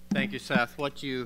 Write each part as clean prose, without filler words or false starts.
Thank you, Seth. What you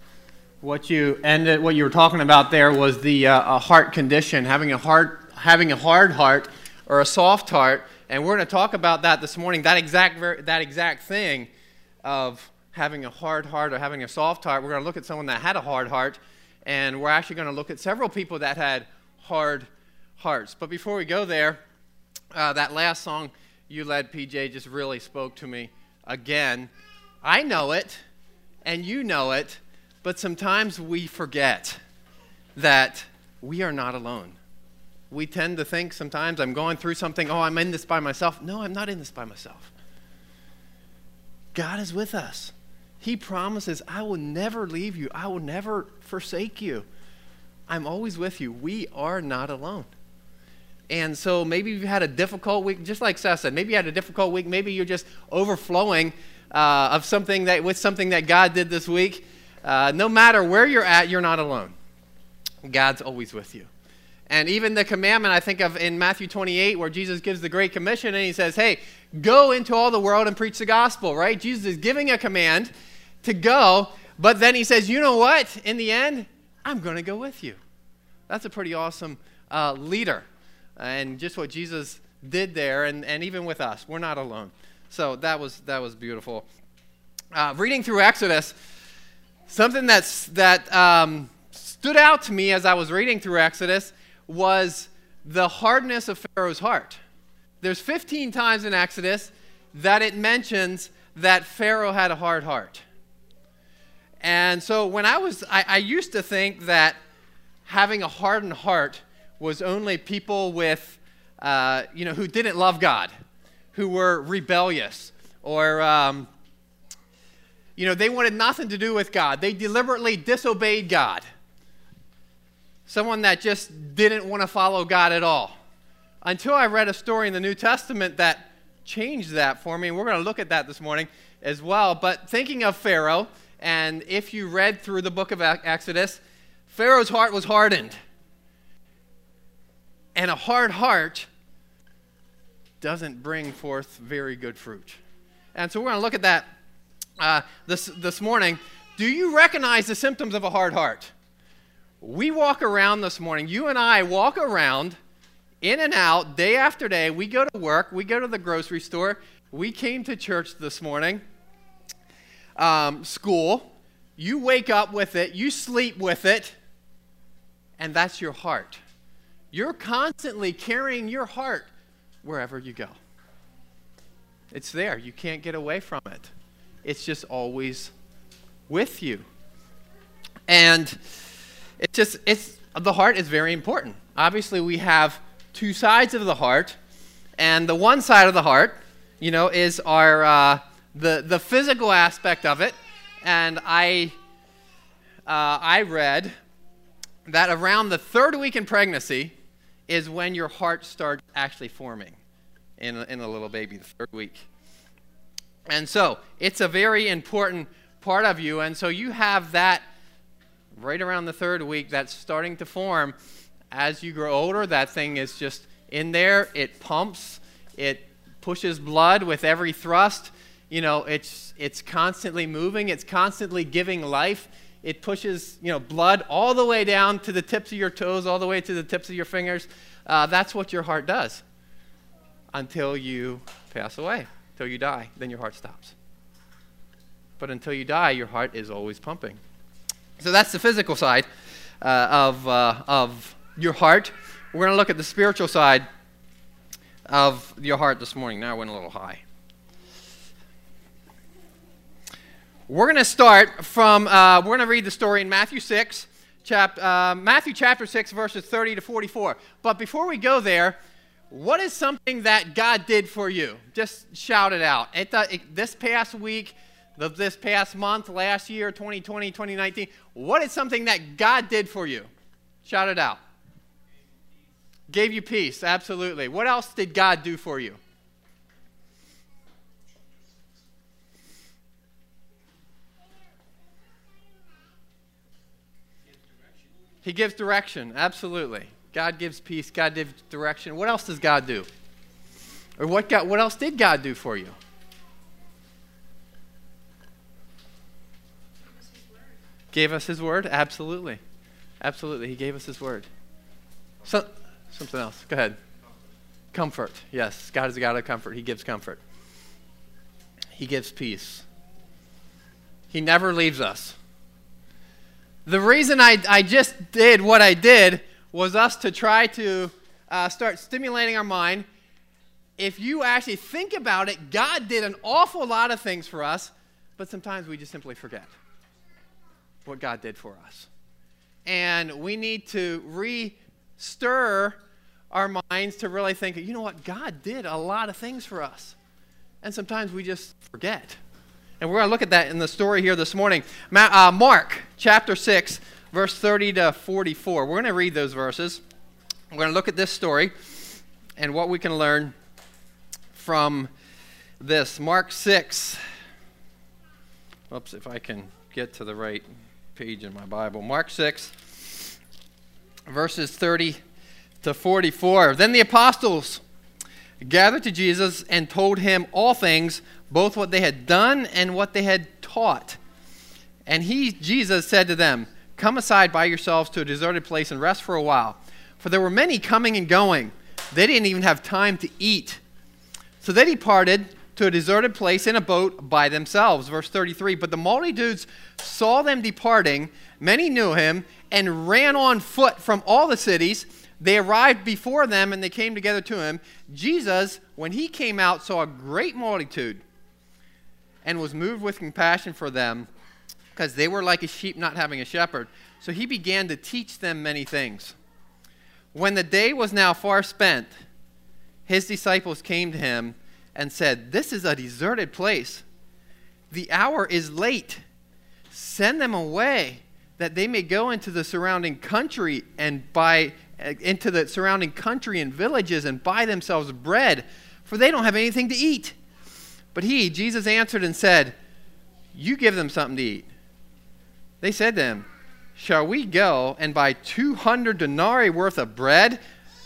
were talking about there was the a heart condition, having a hard heart or a soft heart, and we're going to talk about that this morning. That exact thing of having a hard heart or having a soft heart. We're going to look at someone that had a hard heart, and we're actually going to look at several people that had hard hearts. But before we go there, that last song you led, PJ, just really spoke to me again. I know it, and you know it, but sometimes we forget that we are not alone. We tend to think sometimes, I'm going through something, I'm in this by myself. No, I'm not in this by myself. God is with us. He promises, I will never leave you. I will never forsake you. I'm always with you. We are not alone. And so maybe you've had a difficult week, just like Seth said. Maybe you had a difficult week. Maybe you're just overflowing with something that God did this week. No matter where you're at, you're not alone. God's always with you. And even the commandment I think of in Matthew 28 where Jesus gives the Great Commission and he says, hey, go into all the world and preach the gospel, right? Jesus is giving a command to go, but then he says, you know what? In the end, I'm going to go with you. That's a pretty awesome leader. And just what Jesus did there, and even with us, we're not alone. So that was beautiful. Reading through Exodus, something that stood out to me as I was reading through Exodus was the hardness of Pharaoh's heart. There's 15 times in Exodus that it mentions that Pharaoh had a hard heart. And so when I used to think that having a hardened heart was only people with, who didn't love God, who were rebellious, or, they wanted nothing to do with God. They deliberately disobeyed God. Someone that just didn't want to follow God at all. Until I read a story in the New Testament that changed that for me, and we're going to look at that this morning as well. But thinking of Pharaoh, and if you read through the book of Exodus, Pharaoh's heart was hardened. And a hard heart doesn't bring forth very good fruit. And so we're going to look at that this morning. Do you recognize the symptoms of a hard heart? We walk around this morning, you and I walk around in and out day after day. We go to work, we go to the grocery store, we came to church this morning, school. You wake up with it, you sleep with it, and that's your heart. You're constantly carrying your heart wherever you go. It's there. You can't get away from it. It's just always with you. And the heart is very important. Obviously, we have two sides of the heart, and the one side of the heart, is our the physical aspect of it. And I read that around the third week in pregnancy is when your heart starts actually forming in a little baby, the third week. And so it's a very important part of you. And so you have that right around the third week that's starting to form. As you grow older, that thing is just in there. It pumps. It pushes blood with every thrust. It's constantly moving. It's constantly giving life. It pushes, blood all the way down to the tips of your toes, all the way to the tips of your fingers. That's what your heart does until you pass away, until you die. Then your heart stops. But until you die, your heart is always pumping. So that's the physical side of your heart. We're going to look at the spiritual side of your heart this morning. Now I went a little high. We're going to start from, we're going to read the story in Matthew chapter 6, verses 30 to 44. But before we go there, what is something that God did for you? Just shout it out. This past week, this past month, last year, 2020, 2019, what is something that God did for you? Shout it out. Gave you peace, absolutely. What else did God do for you? He gives direction, absolutely. God gives peace, God gives direction. What else does God do? Or what else did God do for you? Gave us his word? Absolutely. Absolutely. He gave us his word. Something else. Go ahead. Comfort. Yes. God is a God of comfort. He gives comfort. He gives peace. He never leaves us. The reason I just did what I did was us to try to start stimulating our mind. If you actually think about it, God did an awful lot of things for us, but sometimes we just simply forget what God did for us. And we need to re-stir our minds to really think, you know what, God did a lot of things for us. And sometimes we just forget. And we're going to look at that in the story here this morning. Mark chapter 6, verse 30 to 44. We're going to read those verses. We're going to look at this story and what we can learn from this. Mark 6. Oops, if I can get to the right page in my Bible. Mark 6, verses 30 to 44. Then the apostles gathered to Jesus and told him all things, both what they had done and what they had taught. And Jesus said to them, "Come aside by yourselves to a deserted place and rest for a while." For there were many coming and going. They didn't even have time to eat. So they departed to a deserted place in a boat by themselves. Verse 33, but the multitudes saw them departing. Many knew him and ran on foot from all the cities. They arrived before them and they came together to him. Jesus, when he came out, saw a great multitude and was moved with compassion for them because they were like a sheep not having a shepherd. So he began to teach them many things. When the day was now far spent, his disciples came to him and said, "This is a deserted place. The hour is late. Send them away that they may go into the surrounding country and villages and buy themselves bread, for they don't have anything to eat." But Jesus answered and said, "You give them something to eat." They said to him, "Shall we go and buy 200 denarii worth of bread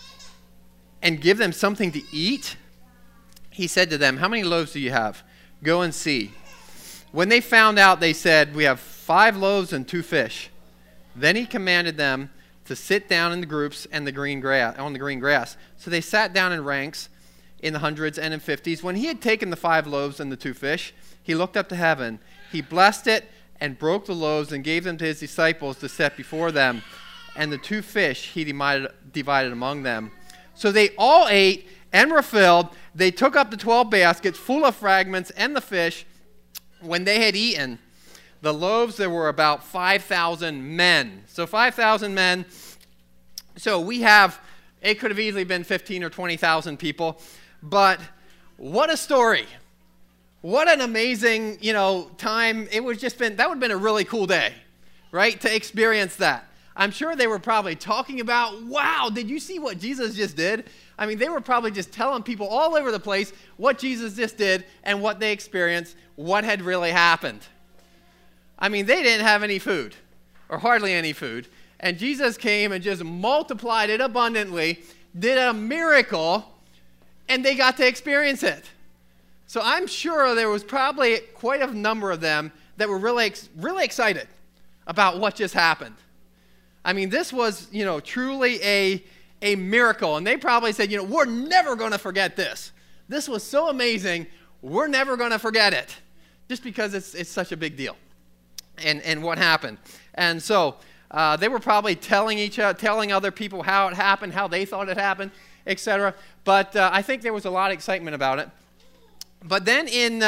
and give them something to eat?" He said to them, "How many loaves do you have? Go and see." When they found out, they said, "We have 5 loaves and 2 fish." Then he commanded them to sit down in the groups and on the green grass. So they sat down in ranks in the hundreds and in 50s. When he had taken the 5 loaves and the 2 fish, he looked up to heaven. He blessed it and broke the loaves and gave them to his disciples to set before them. And the 2 fish he divided among them. So they all ate and were filled. They took up the 12 baskets full of fragments and the fish. When they had eaten the loaves, there were about 5,000 men. So 5,000 men. So it could have easily been 15 or 20,000 people. But what a story. What an amazing, time. That would have been a really cool day, right? To experience that. I'm sure they were probably talking about, wow, did you see what Jesus just did? I mean, they were probably just telling people all over the place what Jesus just did and what they experienced, what had really happened. I mean, they didn't have any food, or hardly any food. And Jesus came and just multiplied it abundantly, did a miracle, and they got to experience it. So I'm sure there was probably quite a number of them that were really, really excited about what just happened. I mean, this was, truly a miracle. And they probably said, we're never going to forget this. This was so amazing, we're never going to forget it. Just because it's such a big deal. And what happened. And so they were probably telling other people how it happened, how they thought it happened, etc. But I think there was a lot of excitement about it. But then in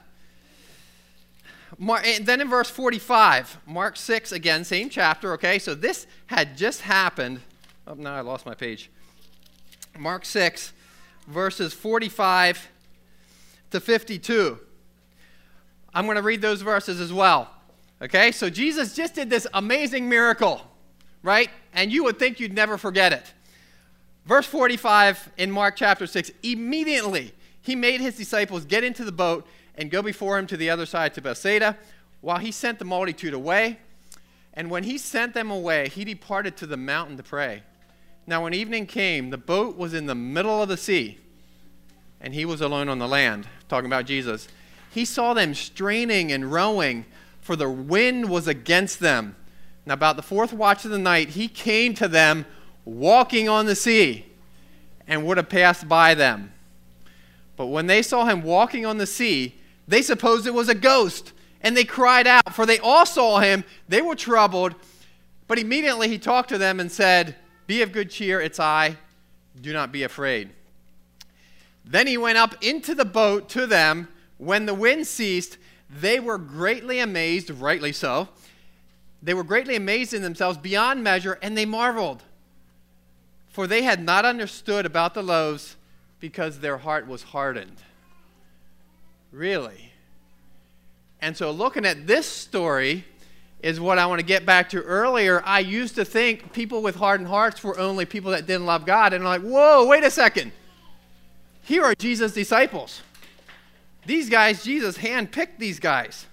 verse 45, Mark 6 again, same chapter, okay? So this had just happened. Oh, now I lost my page. Mark 6, verses 45 to 52. I'm going to read those verses as well, okay? So Jesus just did this amazing miracle, right? And you would think you'd never forget it. Verse 45 in Mark chapter 6, immediately he made his disciples get into the boat and go before him to the other side to Bethsaida, while he sent the multitude away. And when he sent them away, he departed to the mountain to pray. Now when evening came, the boat was in the middle of the sea, and he was alone on the land, talking about Jesus. He saw them straining and rowing, for the wind was against them. Now, about the fourth watch of the night, he came to them walking on the sea and would have passed by them. But when they saw him walking on the sea, they supposed it was a ghost, and they cried out, for they all saw him. They were troubled. But immediately he talked to them and said, "Be of good cheer, it's I. Do not be afraid." Then he went up into the boat to them. When the wind ceased, they were greatly amazed, rightly so. They were greatly amazed in themselves beyond measure, and they marveled. For they had not understood about the loaves, because their heart was hardened. Really? And so looking at this story is what I want to get back to earlier. I used to think people with hardened hearts were only people that didn't love God. And I'm like, whoa, wait a second. Here are Jesus' disciples. These guys, Jesus handpicked these guys.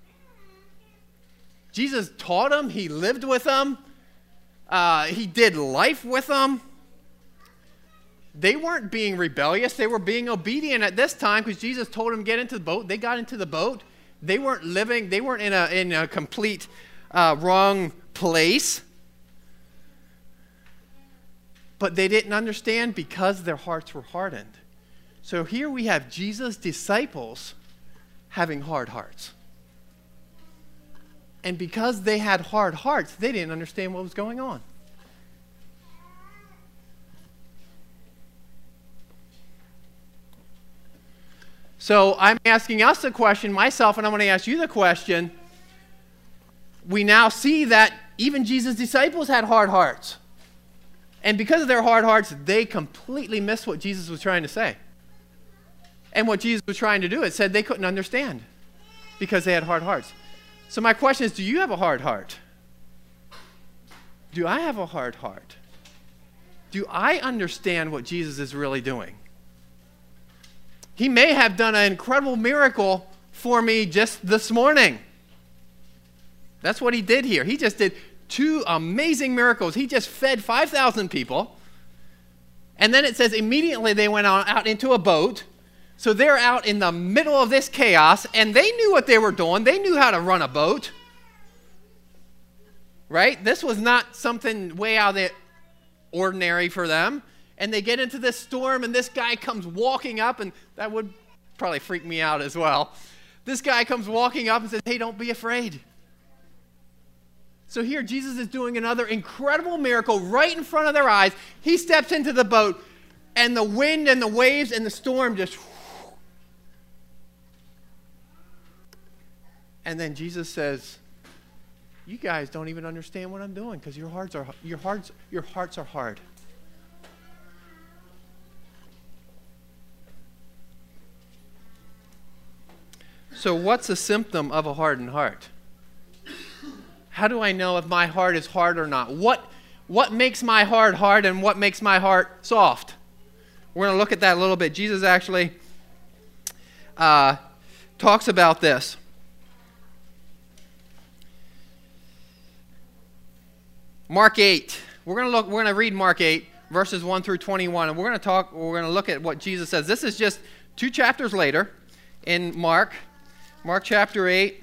Jesus taught them. He lived with them. He did life with them. They weren't being rebellious. They were being obedient at this time because Jesus told them to get into the boat. They got into the boat. They weren't living. They weren't in a complete wrong place. But they didn't understand because their hearts were hardened. So here we have Jesus' disciples having hard hearts. And because they had hard hearts, they didn't understand what was going on. So I'm asking us a question, myself, and I'm going to ask you the question. We now see that even Jesus' disciples had hard hearts. And because of their hard hearts, they completely missed what Jesus was trying to say. And what Jesus was trying to do, it said they couldn't understand because they had hard hearts. So my question is, do you have a hard heart? Do I have a hard heart? Do I understand what Jesus is really doing? He may have done an incredible miracle for me just this morning. That's what he did here. He just did 2 amazing miracles. He just fed 5,000 people. And then it says immediately they went out into a boat. So they're out in the middle of this chaos, and they knew what they were doing. They knew how to run a boat. Right? This was not something way out of the ordinary for them. And they get into this storm, and this guy comes walking up, and that would probably freak me out as well. This guy comes walking up and says, "Hey, don't be afraid." So here Jesus is doing another incredible miracle right in front of their eyes. He steps into the boat, and the wind and the waves and the storm just... And then Jesus says, "You guys don't even understand what I'm doing because your hearts are hard." So what's a symptom of a hardened heart? How do I know if my heart is hard or not? What makes my heart hard and what makes my heart soft? We're going to look at that a little bit. Jesus actually talks about this. Mark 8. We're going to read Mark 8 verses 1 through 21, and we're going to look at what Jesus says. This is just 2 chapters later in Mark chapter 8,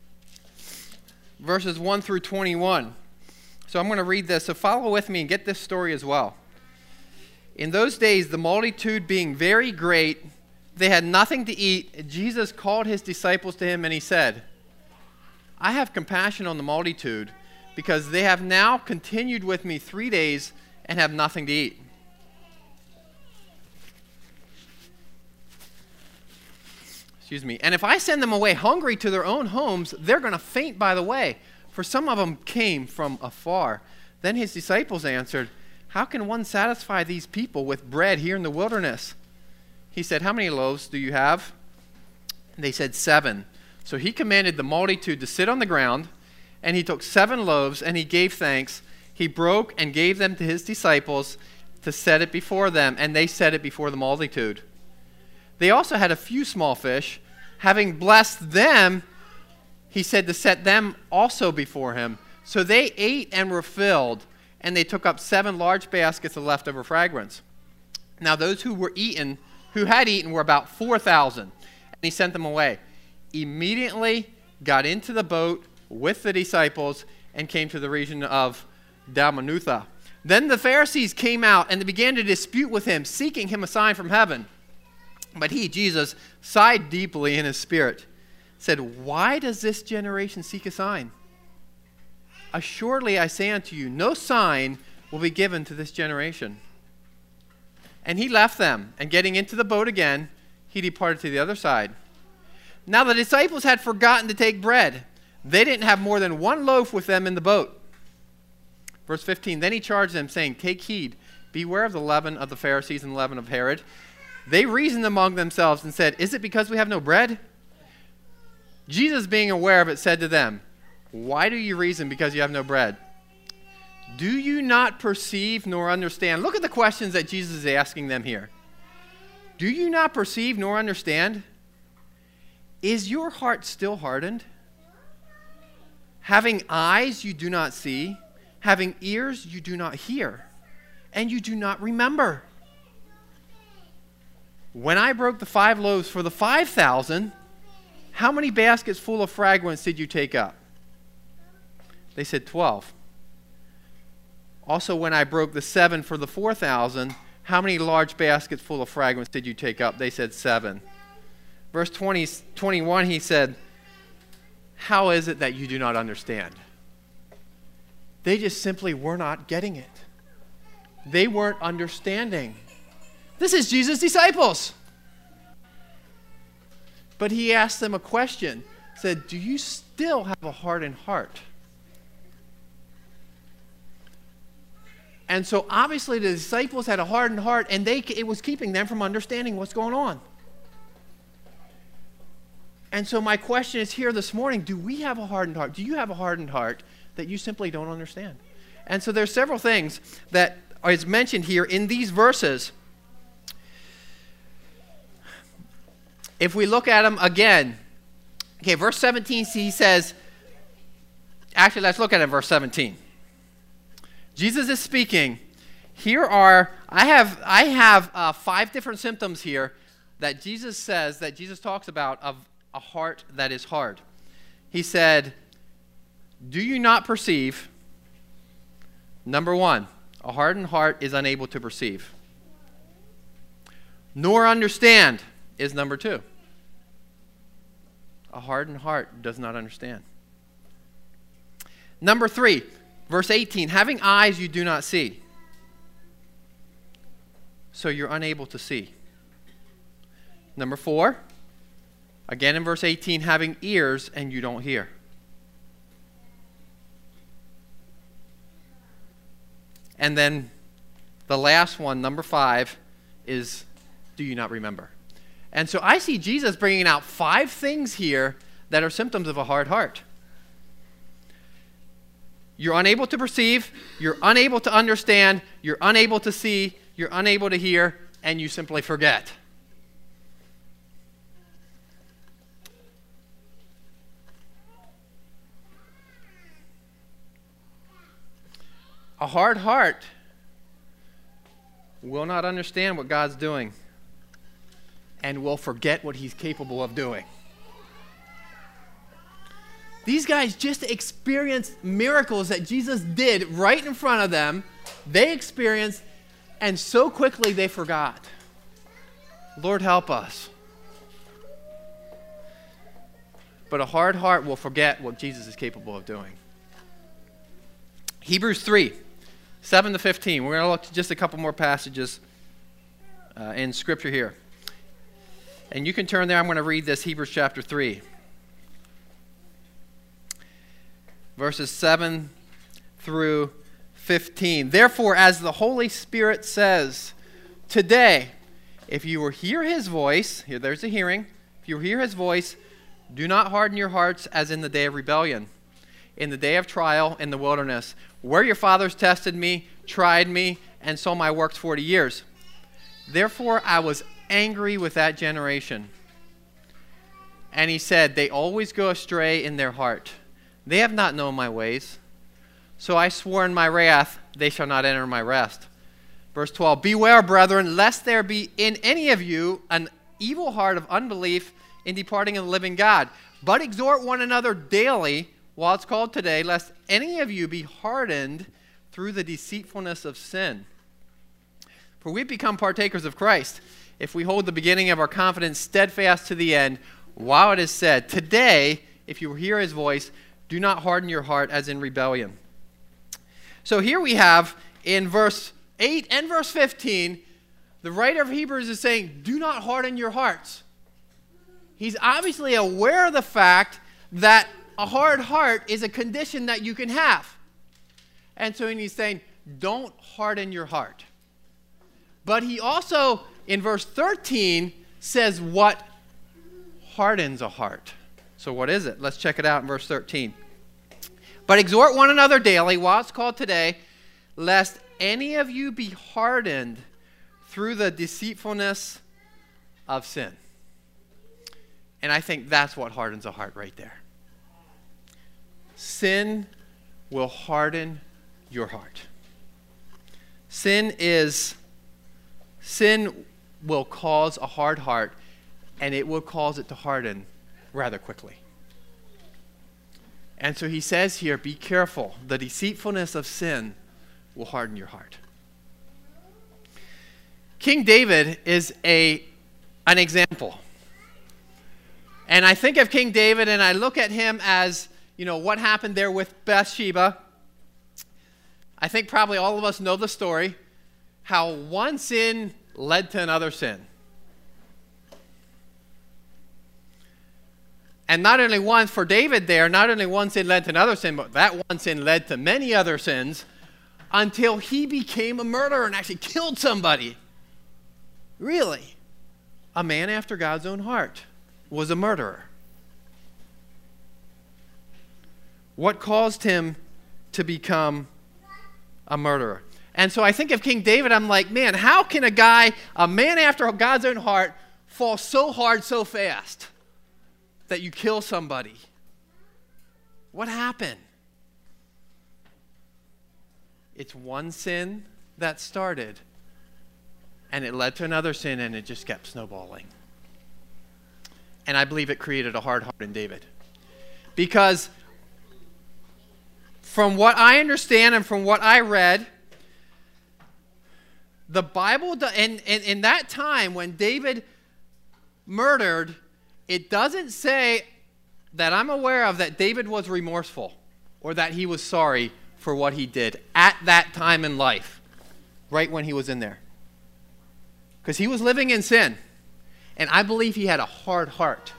verses 1 through 21. So I'm going to read this. So follow with me and get this story as well. In those days, the multitude being very great, they had nothing to eat. Jesus called his disciples to him, and he said, "I have compassion on the multitude, because they have now continued with me 3 days and have nothing to eat." Excuse me. "And if I send them away hungry to their own homes, they're going to faint by the way, for some of them came from afar." Then his disciples answered, "How can one satisfy these people with bread here in the wilderness?" He said, "How many loaves do you have?" They said, 7. So he commanded the multitude to sit on the ground, and he took 7 loaves, and he gave thanks. He broke and gave them to his disciples to set it before them, and they set it before the multitude. They also had a few small fish. Having blessed them, he said to set them also before him. So they ate and were filled, and they took up 7 large baskets of leftover fragments. Now those who had eaten were about 4,000, and he sent them away. Immediately got into the boat with the disciples, and came to the region of Dalmanutha. Then the Pharisees came out, and they began to dispute with him, seeking him a sign from heaven. But he, Jesus, sighed deeply in his spirit, said, "Why does this generation seek a sign? Assuredly I say unto you, no sign will be given to this generation." And he left them, and getting into the boat again, he departed to the other side. Now the disciples had forgotten to take bread. They didn't have more than one loaf with them in the boat. Verse 15, then he charged them, saying, "Take heed, beware of the leaven of the Pharisees and the leaven of Herod." They reasoned among themselves and said, "Is it because we have no bread?" Jesus, being aware of it, said to them, "Why do you reason because you have no bread? Do you not perceive nor understand?" Look at the questions that Jesus is asking them here. Do you not perceive nor understand? Is your heart still hardened? Having eyes you do not see, having ears you do not hear, and you do not remember. When I broke the 5 loaves for the 5,000, how many baskets full of fragments did you take up? They said 12. Also, when I broke the 7 for the 4,000, how many large baskets full of fragments did you take up? They said 7. Verse 21, he said, "How is it that you do not understand?" They just simply were not getting it. They weren't understanding. This is Jesus' disciples. But he asked them a question. Said, "Do you still have a hardened heart?" And so obviously the disciples had a hardened heart, and it was keeping them from understanding what's going on. And so my question is here this morning, do we have a hardened heart? Do you have a hardened heart that you simply don't understand? And so there's several things that is mentioned here in these verses. If we look at them again, okay, verse 17, he says, actually, let's look at it, verse 17. Jesus is speaking. Here are, I have 5 different symptoms here that Jesus says, that Jesus talks about of a heart that is hard. He said, do you not perceive? Number 1, a hardened heart is unable to perceive. Nor understand is number 2. A hardened heart does not understand. Number 3, verse 18, having eyes you do not see, so you're unable to see. Number 4, again in verse 18, having ears and you don't hear. And then the last one, number 5, is do you not remember? And so I see Jesus bringing out 5 things here that are symptoms of a hard heart. You're unable to perceive, you're unable to understand, you're unable to see, you're unable to hear, and you simply forget. A hard heart will not understand what God's doing and will forget what he's capable of doing. These guys just experienced miracles that Jesus did right in front of them. They experienced, and so quickly they forgot. Lord, help us. But a hard heart will forget what Jesus is capable of doing. Hebrews 3, 7 to 15. We're going to look at just a couple more passages in Scripture here. And you can turn there. I'm going to read this, Hebrews chapter 3. Verses 7 through 15. Therefore, as the Holy Spirit says, today, if you will hear his voice, here there's a hearing, if you hear his voice, do not harden your hearts as in the day of rebellion, in the day of trial in the wilderness, where your fathers tested me, tried me, and saw my works 40 years. Therefore, I was angry with that generation. And he said, they always go astray in their heart. They have not known my ways. So I swore in my wrath, they shall not enter my rest. Verse 12, beware, brethren, lest there be in any of you an evil heart of unbelief in departing of the living God. But exhort one another daily, while it's called today, lest any of you be hardened through the deceitfulness of sin. For we become partakers of Christ if we hold the beginning of our confidence steadfast to the end, while it is said, today, if you hear his voice, do not harden your heart as in rebellion. So here we have in verse 8 and verse 15, the writer of Hebrews is saying, do not harden your hearts. He's obviously aware of the fact that a hard heart is a condition that you can have. And so he's saying, don't harden your heart. But he also, in verse 13, says what hardens a heart. So what is it? Let's check it out in verse 13. But exhort one another daily, while it's called today, lest any of you be hardened through the deceitfulness of sin. And I think that's what hardens a heart right there. Sin will harden your heart. Sin will cause a hard heart, and it will cause it to harden rather quickly. And so he says here, be careful. The deceitfulness of sin will harden your heart. King David is an example. And I think of King David, and I look at him as, what happened there with Bathsheba. I think probably all of us know the story, how one sin led to another sin. And not only one, for David there, not only one sin led to another sin, but that one sin led to many other sins until he became a murderer and actually killed somebody. Really? A man after God's own heart was a murderer. What caused him to become a murderer? And so I think of King David, I'm like, man, how can a man after God's own heart, fall so hard so fast that you kill somebody? What happened? It's one sin that started, and it led to another sin, and it just kept snowballing. And I believe it created a hard heart in David. Because from what I understand and from what I read, the Bible, and in that time when David murdered, it doesn't say that I'm aware of that David was remorseful or that he was sorry for what he did at that time in life, right when he was in there. Because he was living in sin. And I believe he had a hard heart.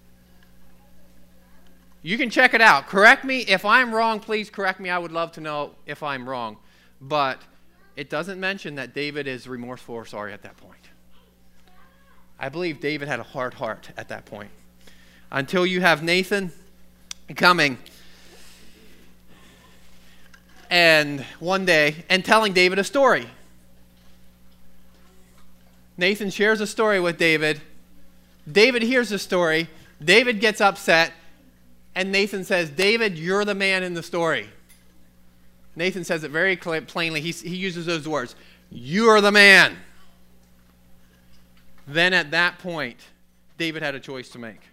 You can check it out. Correct me. If I'm wrong, please correct me. I would love to know if I'm wrong. But it doesn't mention that David is remorseful or sorry at that point. I believe David had a hard heart at that point. Until you have Nathan coming and one day and telling David a story. Nathan shares a story with David. David hears the story. David gets upset. And Nathan says, David, you're the man in the story. Nathan says it very plainly. He uses those words. You're the man. Then at that point, David had a choice to make.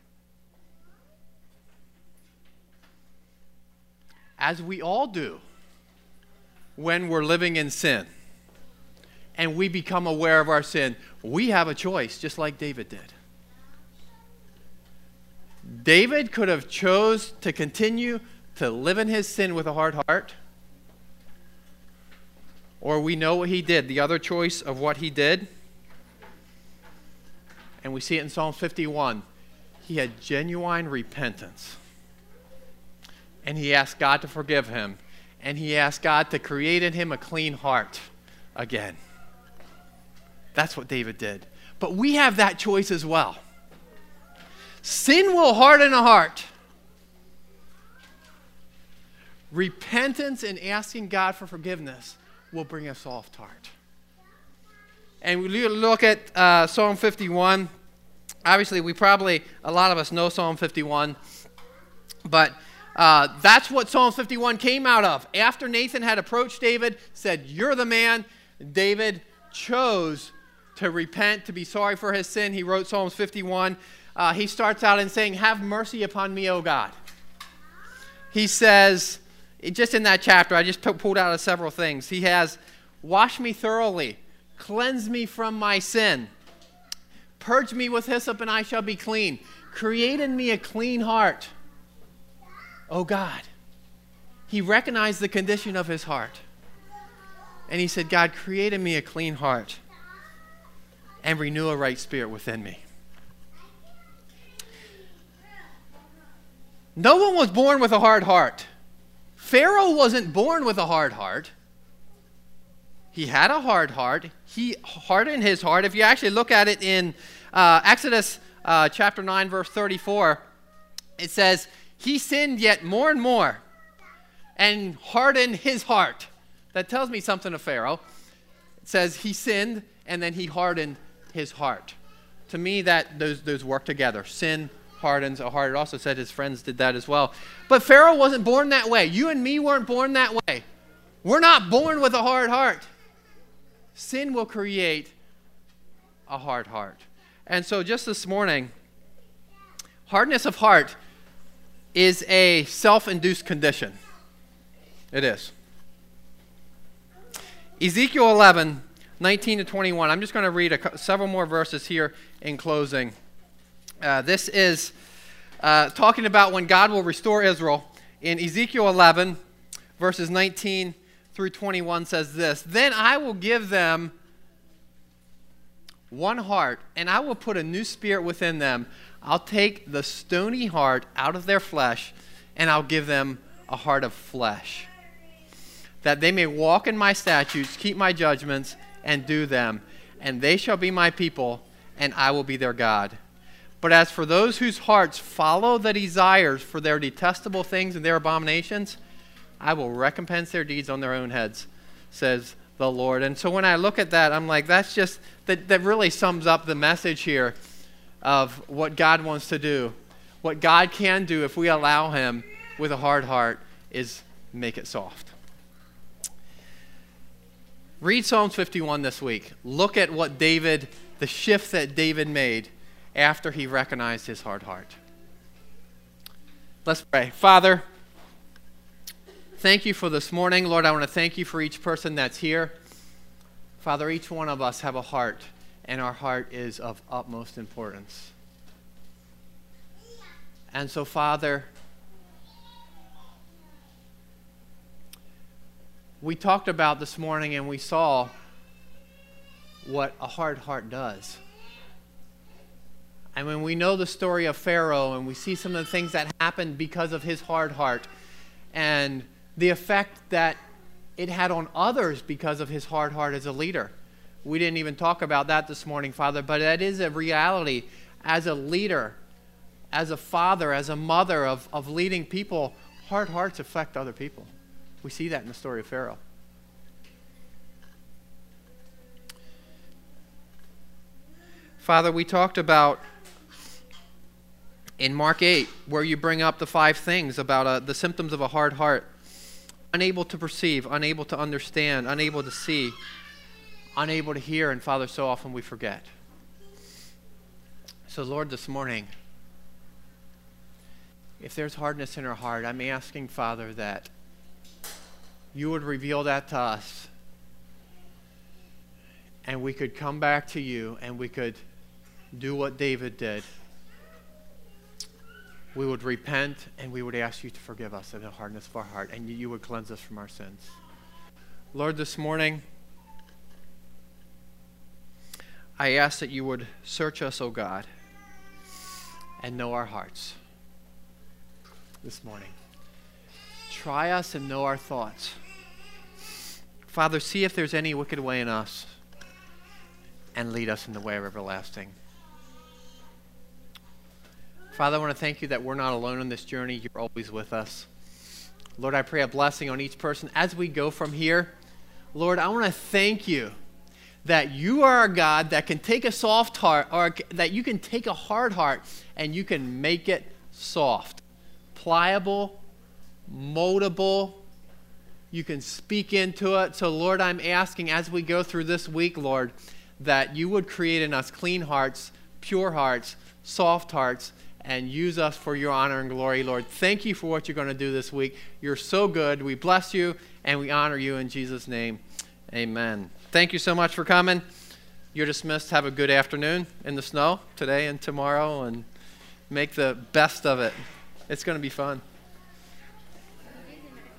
As we all do when we're living in sin and we become aware of our sin, we have a choice just like David did. David could have chose to continue to live in his sin with a hard heart, or we know what he did, the other choice of what he did. And we see it in Psalm 51. He had genuine repentance. And he asked God to forgive him. And he asked God to create in him a clean heart again. That's what David did. But we have that choice as well. Sin will harden a heart. Repentance and asking God for forgiveness will bring a soft heart. And we look at Psalm 51. Obviously, a lot of us know Psalm 51. But that's what Psalm 51 came out of. After Nathan had approached David, said, you're the man, David chose to repent, to be sorry for his sin. He wrote Psalms 51. He starts out in saying, have mercy upon me, O God. he says, just in that chapter, I just pulled out of several things. He has, wash me thoroughly, cleanse me from my sin, purge me with hyssop and I shall be clean. Create in me a clean heart, O God. He recognized the condition of his heart. And he said, God, create in me a clean heart and renew a right spirit within me. No one was born with a hard heart. Pharaoh wasn't born with a hard heart. He had a hard heart. He hardened his heart. If you actually look at it in Exodus chapter 9, verse 34, it says, he sinned yet more and more and hardened his heart. That tells me something of Pharaoh. It says he sinned and then he hardened his heart. To me, that those work together. Sin hardens a heart. It also said his friends did that as well. But Pharaoh wasn't born that way. You and me weren't born that way. We're not born with a hard heart. Sin will create a hard heart. And so just this morning, hardness of heart is a self-induced condition. It is. Ezekiel 11, 19 to 21. I'm just going to read several more verses here in closing. This is talking about when God will restore Israel. In Ezekiel 11, verses 19 through 21 says this, then I will give them one heart, and I will put a new spirit within them. I'll take the stony heart out of their flesh, and I'll give them a heart of flesh, that they may walk in my statutes, keep my judgments, and do them. And they shall be my people, and I will be their God. But as for those whose hearts follow the desires for their detestable things and their abominations, I will recompense their deeds on their own heads, says the Lord. And so when I look at that, I'm like, that's just, that really sums up the message here of what God wants to do. What God can do if we allow him with a hard heart is make it soft. Read Psalms 51 this week. Look at what the shift that David made after he recognized his hard heart. Let's pray. Father, thank you for this morning. Lord, I want to thank you for each person that's here. Father, each one of us have a heart, and our heart is of utmost importance. And so, Father, we talked about this morning and we saw what a hard heart does. And when we know the story of Pharaoh and we see some of the things that happened because of his hard heart and the effect that it had on others because of his hard heart as a leader. We didn't even talk about that this morning, Father, but that is a reality as a leader, as a father, as a mother of leading people. Hard hearts affect other people. We see that in the story of Pharaoh. Father, we talked about in Mark 8, where you bring up the 5 things about the symptoms of a hard heart. Unable to perceive, unable to understand, unable to see, unable to hear, and Father, so often we forget. So Lord, this morning, if there's hardness in our heart, I'm asking, Father, that you would reveal that to us, and we could come back to you, and we could do what David did. We would repent, and we would ask you to forgive us of the hardness of our heart, and you would cleanse us from our sins. Lord, this morning, I ask that you would search us, O God, and know our hearts this morning. Try us and know our thoughts. Father, see if there's any wicked way in us, and lead us in the way of everlasting. Father, I want to thank you that we're not alone on this journey. You're always with us. Lord, I pray a blessing on each person as we go from here. Lord, I want to thank you that you are a God that can take a soft heart, or that you can take a hard heart and you can make it soft, pliable, moldable. You can speak into it. So, Lord, I'm asking as we go through this week, Lord, that you would create in us clean hearts, pure hearts, soft hearts, and use us for your honor and glory, Lord. Thank you for what you're going to do this week. You're so good. We bless you and we honor you in Jesus' name. Amen. Thank you so much for coming. You're dismissed. Have a good afternoon in the snow today and tomorrow, and make the best of it. It's going to be fun.